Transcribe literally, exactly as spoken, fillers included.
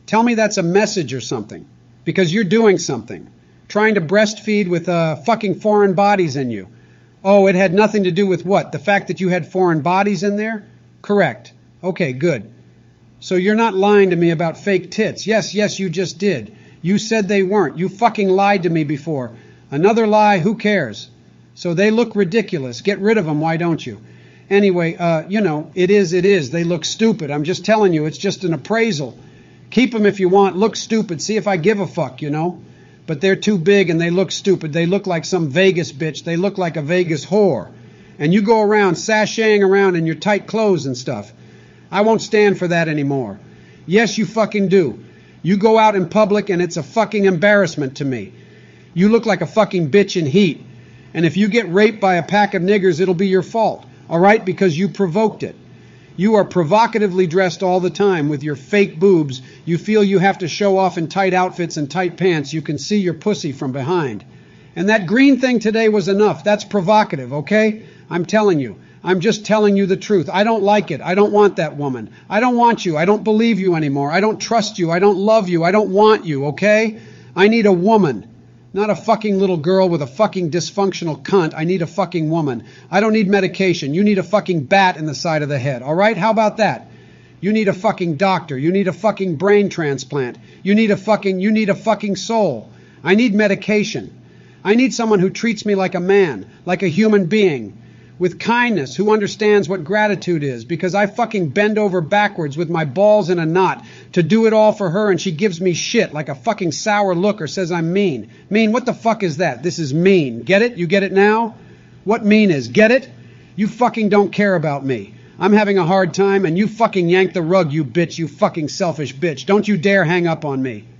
Tell me that's a message or something, because you're doing something. Trying to breastfeed with uh, fucking foreign bodies in you. Oh, it had nothing to do with what? The fact that you had foreign bodies in there? Correct. Okay, good. So you're not lying to me about fake tits. Yes, yes, you just did. You said they weren't. You fucking lied to me before. Another lie, who cares? So they look ridiculous. Get rid of them, why don't you? Anyway, uh, you know, it is, it is. They look stupid. I'm just telling you, it's just an appraisal. Keep them if you want. Look stupid. See if I give a fuck, you know? But they're too big and they look stupid. They look like some Vegas bitch. They look like a Vegas whore. And you go around sashaying around in your tight clothes and stuff. I won't stand for that anymore. Yes, you fucking do. You go out in public and it's a fucking embarrassment to me. You look like a fucking bitch in heat. And if you get raped by a pack of niggers, it'll be your fault. All right? Because you provoked it. You are provocatively dressed all the time with your fake boobs. You feel you have to show off in tight outfits and tight pants. You can see your pussy from behind. And that green thing today was enough. That's provocative, okay? I'm telling you. I'm just telling you the truth. I don't like it. I don't want that woman. I don't want you. I don't believe you anymore. I don't trust you. I don't love you. I don't want you, okay? I need a woman. Not a fucking little girl with a fucking dysfunctional cunt. I need a fucking woman. I don't need medication. You need a fucking bat in the side of the head. All right? How about that? You need a fucking doctor. You need a fucking brain transplant. You need a fucking, you need a fucking soul. I need medication. I need someone who treats me like a man, like a human being, with kindness, who understands what gratitude is, because I fucking bend over backwards with my balls in a knot to do it all for her, and she gives me shit like a fucking sour look or says I'm mean. Mean? What the fuck is that? This is mean. Get it? You get it now? What mean is? Get it? You fucking don't care about me. I'm having a hard time, and you fucking yank the rug, you bitch, you fucking selfish bitch. Don't you dare hang up on me.